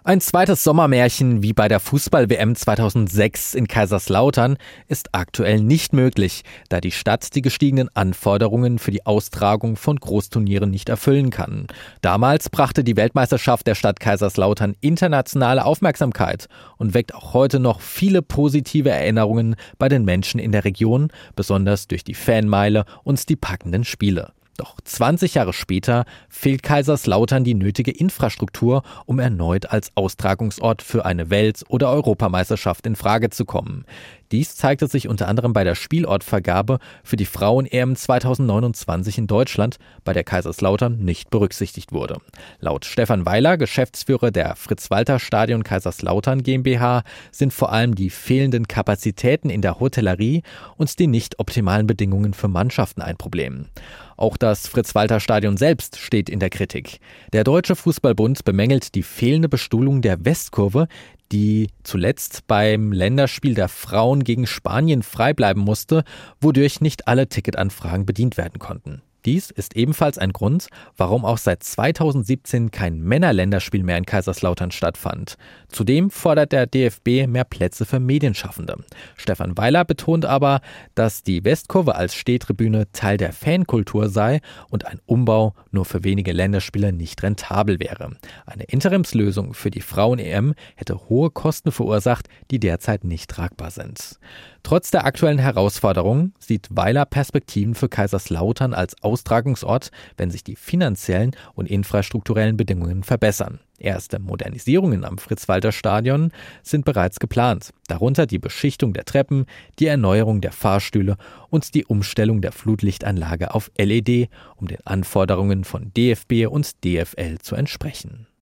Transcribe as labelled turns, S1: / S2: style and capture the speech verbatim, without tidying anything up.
S1: Ein zweites Sommermärchen wie bei der Fußball-W M zweitausendsechs in Kaiserslautern ist aktuell nicht möglich, da die Stadt die gestiegenen Anforderungen für die Austragung von Großturnieren nicht erfüllen kann. Damals brachte die Weltmeisterschaft der Stadt Kaiserslautern internationale Aufmerksamkeit und weckt auch heute noch viele positive Erinnerungen bei den Menschen in der Region, besonders durch die Fanmeile und die packenden Spiele. Doch zwanzig Jahre später fehlt Kaiserslautern die nötige Infrastruktur, um erneut als Austragungsort für eine Welt- oder Europameisterschaft in Frage zu kommen. Dies zeigte sich unter anderem bei der Spielortvergabe für die Frauen-E M zweitausendneunundzwanzig in Deutschland, bei der Kaiserslautern nicht berücksichtigt wurde. Laut Stefan Weiler, Geschäftsführer der Fritz-Walter-Stadion Kaiserslautern GmbH, sind vor allem die fehlenden Kapazitäten in der Hotellerie und die nicht optimalen Bedingungen für Mannschaften ein Problem. Auch das Fritz-Walter-Stadion selbst steht in der Kritik. Der Deutsche Fußballbund bemängelt die fehlende Bestuhlung der Westkurve, die zuletzt beim Länderspiel der Frauen gegen Spanien frei bleiben musste, wodurch nicht alle Ticketanfragen bedient werden konnten. Dies ist ebenfalls ein Grund, warum auch seit zweitausendsiebzehn kein Männerländerspiel mehr in Kaiserslautern stattfand. Zudem fordert der D F B mehr Plätze für Medienschaffende. Stefan Weiler betont aber, dass die Westkurve als Stehtribüne Teil der Fankultur sei und ein Umbau nur für wenige Länderspiele nicht rentabel wäre. Eine Interimslösung für die Frauen-E M hätte hohe Kosten verursacht, die derzeit nicht tragbar sind. Trotz der aktuellen Herausforderungen sieht Weiler Perspektiven für Kaiserslautern als Austragungsort, wenn sich die finanziellen und infrastrukturellen Bedingungen verbessern. Erste Modernisierungen am Fritz-Walter-Stadion sind bereits geplant, darunter die Beschichtung der Treppen, die Erneuerung der Fahrstühle und die Umstellung der Flutlichtanlage auf L E D, um den Anforderungen von D F B und D F L zu entsprechen.